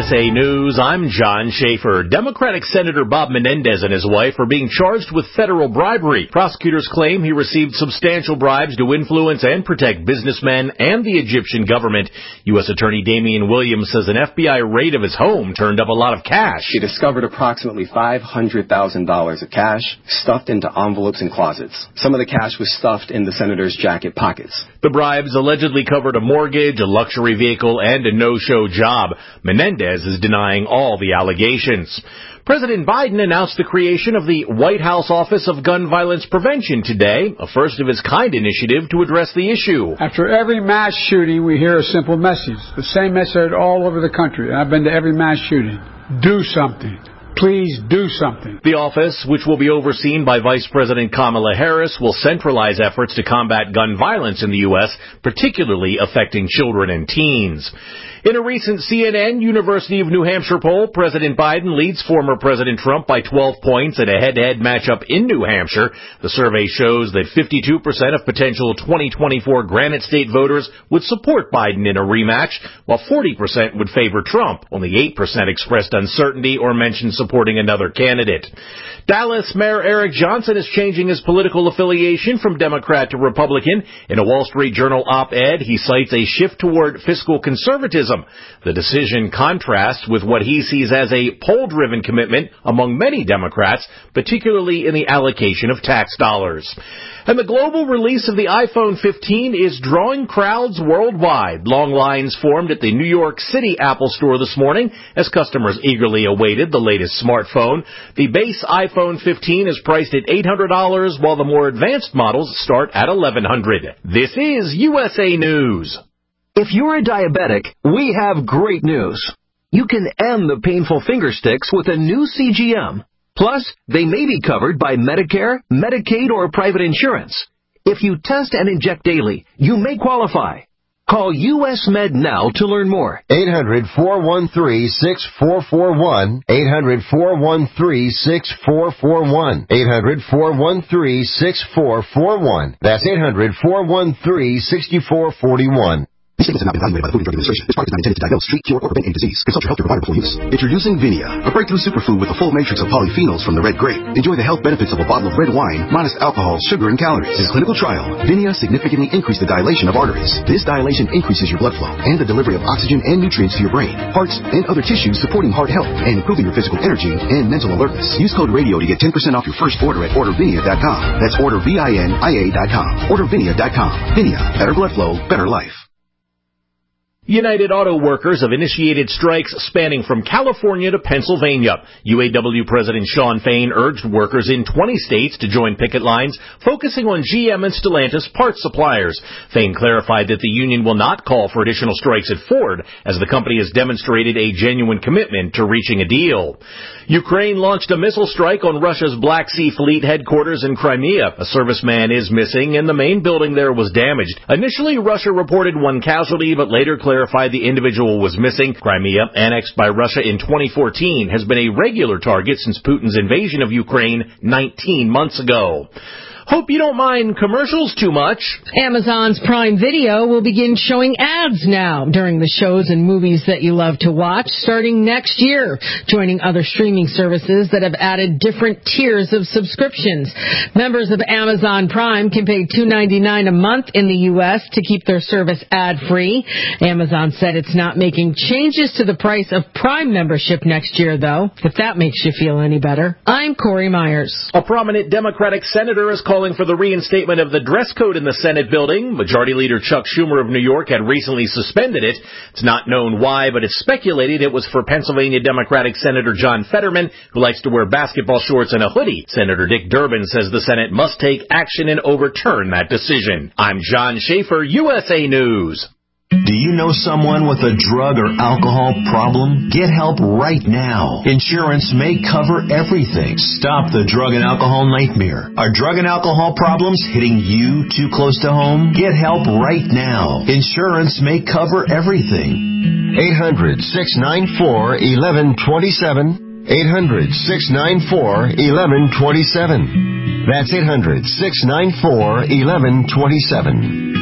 USA News, I'm John Schaefer. Democratic Senator Bob Menendez and his wife are being charged with federal bribery. Prosecutors claim he received substantial bribes to influence and protect businessmen and the Egyptian government. U.S. Attorney Damian Williams says an FBI raid of his home turned up a lot of cash. He discovered approximately $500,000 of cash stuffed into envelopes and closets. Some of the cash was stuffed in the senator's jacket pockets. The bribes allegedly covered a mortgage, a luxury vehicle, and a no-show job. Menendez is denying all the allegations. President Biden announced the creation of the White House Office of Gun Violence Prevention today, a first-of-its-kind initiative to address the issue. After every mass shooting, we hear a simple message, the same message all over the country. I've been to every mass shooting. Do something. Please do something. The office, which will be overseen by Vice President Kamala Harris, will centralize efforts to combat gun violence in the U.S., particularly affecting children and teens. In a recent CNN University of New Hampshire poll, President Biden leads former President Trump by 12 points in a head-to-head matchup in New Hampshire. The survey shows that 52% of potential 2024 Granite State voters would support Biden in a rematch, while 40% would favor Trump. Only 8% expressed uncertainty or mentioned supporting another candidate. Dallas Mayor Eric Johnson is changing his political affiliation from Democrat to Republican. In a Wall Street Journal op-ed, he cites a shift toward fiscal conservatism. The decision contrasts with what he sees as a poll-driven commitment among many Democrats, particularly in the allocation of tax dollars. And the global release of the iPhone 15 is drawing crowds worldwide. Long lines formed at the New York City Apple Store this morning as customers eagerly awaited the latest smartphone. The base iPhone 15 is priced at $800, while the more advanced models start at $1,100. This is USA News. If you're a diabetic, we have great news. You can end the painful finger sticks with a new CGM. Plus, they may be covered by Medicare, Medicaid, or private insurance. If you test and inject daily, you may qualify. Call US Med now to learn more. 800-413-6441. 800-413-6441. 800-413-6441. That's 800-413-6441. These statements have not been evaluated by the Food and Drug Administration. This product is not intended to diagnose, treat, cure, or prevent any disease. Consult your healthcare provider before use. Introducing Vinia, a breakthrough superfood with a full matrix of polyphenols from the red grape. Enjoy the health benefits of a bottle of red wine, minus alcohol, sugar, and calories. In a clinical trial, Vinia significantly increased the dilation of arteries. This dilation increases your blood flow and the delivery of oxygen and nutrients to your brain, hearts, and other tissues, supporting heart health and improving your physical energy and mental alertness. Use code RADIO to get 10% off your first order at ordervinia.com. That's ordervinia.com. Ordervinia.com. Vinia, better blood flow, better life. United Auto Workers have initiated strikes spanning from California to Pennsylvania. UAW President Shawn Fain urged workers in 20 states to join picket lines, focusing on GM and Stellantis parts suppliers. Fain clarified that the union will not call for additional strikes at Ford, as the company has demonstrated a genuine commitment to reaching a deal. Ukraine launched a missile strike on Russia's Black Sea Fleet headquarters in Crimea. A serviceman is missing, and the main building there was damaged. Initially, Russia reported one casualty, but later clarified the individual was missing. Crimea, annexed by Russia in 2014, has been a regular target since Putin's invasion of Ukraine 19 months ago. Hope you don't mind commercials too much. Amazon's Prime Video will begin showing ads now during the shows and movies that you love to watch starting next year, joining other streaming services that have added different tiers of subscriptions. Members of Amazon Prime can pay $2.99 a month in the U.S. to keep their service ad-free. Amazon said it's not making changes to the price of Prime membership next year, though, if that makes you feel any better. I'm Corey Myers. A prominent Democratic senator is calling for the reinstatement of the dress code in the Senate building. Majority Leader Chuck Schumer of New York had recently suspended it. It's not known why, but it's speculated it was for Pennsylvania Democratic Senator John Fetterman, who likes to wear basketball shorts and a hoodie. Senator Dick Durbin says the Senate must take action and overturn that decision. I'm John Schaefer, USA News. Do you know someone with a drug or alcohol problem? Get help right now. Insurance may cover everything. Stop the drug and alcohol nightmare. Are drug and alcohol problems hitting you too close to home? Get help right now. Insurance may cover everything. 800-694-1127. 800-694-1127. That's 800-694-1127.